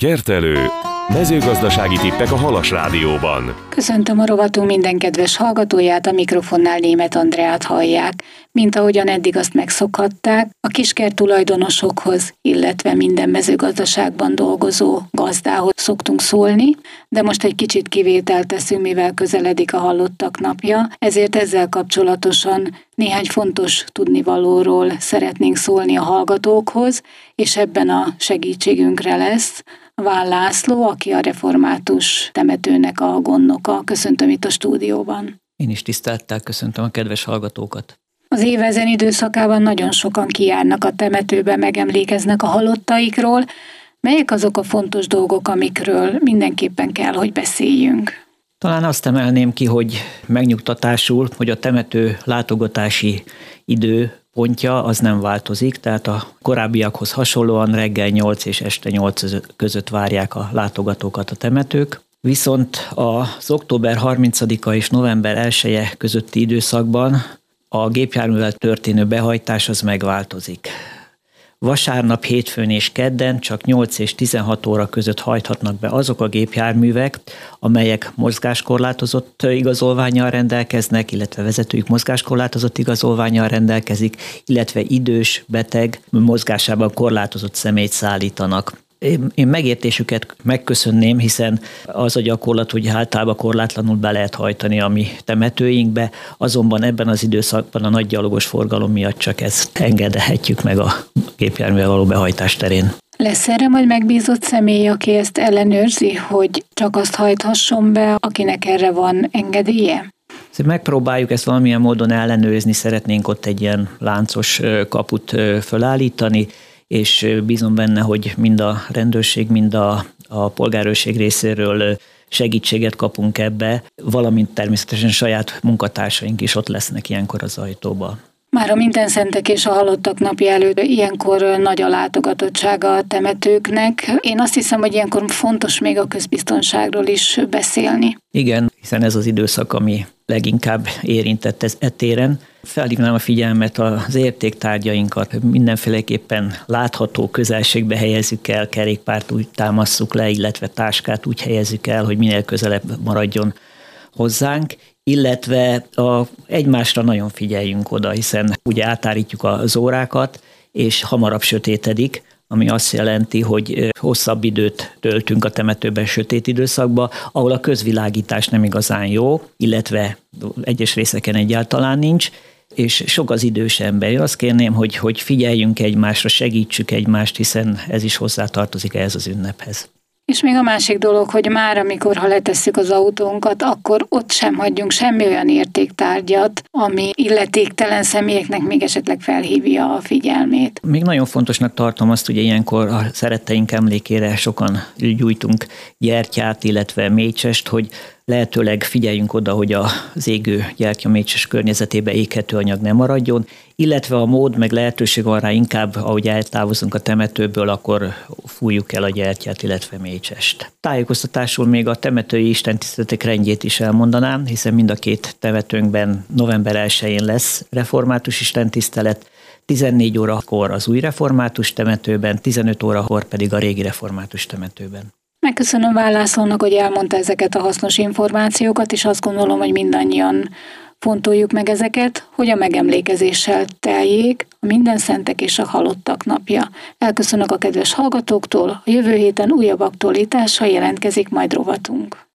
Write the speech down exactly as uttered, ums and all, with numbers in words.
Kertelő. Mezőgazdasági tippek a Halas Rádióban. Köszöntöm a rovatunk minden kedves hallgatóját, a mikrofonnál Németh Andreát hallják. Mint ahogyan eddig azt megszokhatták, a kiskert tulajdonosokhoz, illetve minden mezőgazdaságban dolgozó gazdához szoktunk szólni, de most egy kicsit kivételt teszünk, mivel közeledik a Halottak napja, ezért ezzel kapcsolatosan néhány fontos tudnivalóról szeretnénk szólni a hallgatókhoz, és ebben a segítségünkre lesz Vál László, aki a református temetőnek a gondnoka. Köszöntöm itt a stúdióban. Én is tisztelettel köszöntöm a kedves hallgatókat. Az év ezen időszakában nagyon sokan kijárnak a temetőbe, megemlékeznek a halottaikról. Melyek azok a fontos dolgok, amikről mindenképpen kell, hogy beszéljünk? Talán azt emelném ki, hogy megnyugtatásul, hogy a temető látogatási idő pontja az nem változik, tehát a korábbiakhoz hasonlóan reggel nyolc és este nyolc között várják a látogatókat a temetők. Viszont az október harmincadika és november elseje közötti időszakban a gépjárművel történő behajtás az megváltozik. Vasárnap, hétfőn és kedden csak nyolc és tizenhat óra között hajthatnak be azok a gépjárművek, amelyek mozgáskorlátozott igazolvánnyal rendelkeznek, illetve vezetőjük mozgáskorlátozott igazolvánnyal rendelkezik, illetve idős, beteg, mozgásában korlátozott személyt szállítanak. Én megértésüket megköszönném, hiszen az a gyakorlat, hogy általában korlátlanul be lehet hajtani a mi temetőinkbe, azonban ebben az időszakban a nagy gyalogos forgalom miatt csak ezt engedhetjük meg a gépjárművel való behajtás terén. Lesz erre majd megbízott személy, aki ezt ellenőrzi, hogy csak azt hajthasson be, akinek erre van engedélye? Megpróbáljuk ezt valamilyen módon ellenőrizni, szeretnénk ott egy ilyen láncos kaput fölállítani, és bízom benne, hogy mind a rendőrség, mind a, a polgárőrség részéről segítséget kapunk ebbe, valamint természetesen saját munkatársaink is ott lesznek ilyenkor az ajtóba. Már a Mindenszentek és a Halottak napja előtt ilyenkor nagy a látogatottsága a temetőknek. Én azt hiszem, hogy ilyenkor fontos még a közbiztonságról is beszélni. Igen, hiszen ez az időszak, ami leginkább érintett ez etéren. Felhívnám a figyelmet, az értéktárgyainkat mindenféleképpen látható közelségbe helyezzük el, kerékpárt úgy támasszuk le, illetve táskát úgy helyezzük el, hogy minél közelebb maradjon hozzánk, illetve a, egymásra nagyon figyeljünk oda, hiszen ugye átállítjuk az órákat, és hamarabb sötétedik, ami azt jelenti, hogy hosszabb időt töltünk a temetőben sötét időszakban, ahol a közvilágítás nem igazán jó, illetve egyes részeken egyáltalán nincs, és sok az idős ember. Én azt kérném, hogy, hogy figyeljünk egymásra, segítsük egymást, hiszen ez is hozzátartozik ehhez az ünnephez. És még a másik dolog, hogy már amikor, ha letesszük az autónkat, akkor ott sem hagyjunk semmi olyan értéktárgyat, ami illetéktelen személyeknek még esetleg felhívja a figyelmét. Még nagyon fontosnak tartom azt, hogy ilyenkor a szeretteink emlékére sokan gyújtunk gyertyát, illetve mécsest, hogy lehetőleg figyeljünk oda, hogy az égő gyertya-mécses környezetében éghető anyag nem maradjon, illetve a mód meg lehetőség van rá inkább, ahogy eltávozunk a temetőből, akkor fújjuk el a gyertyát, illetve mécsest. Tájékoztatásul még a temetői istentiszteletek rendjét is elmondanám, hiszen mind a két temetőnkben november elsején lesz református istentisztelet, tizennégy órakor az új református temetőben, tizenöt órakor pedig a régi református temetőben. Megköszönöm Vál Lászlónak, hogy elmondta ezeket a hasznos információkat, és azt gondolom, hogy mindannyian fontoljuk meg ezeket, hogy a megemlékezéssel teljék a Mindenszentek és a Halottak napja. Elköszönök a kedves hallgatóktól, a jövő héten újabb aktualitással jelentkezik majd rovatunk.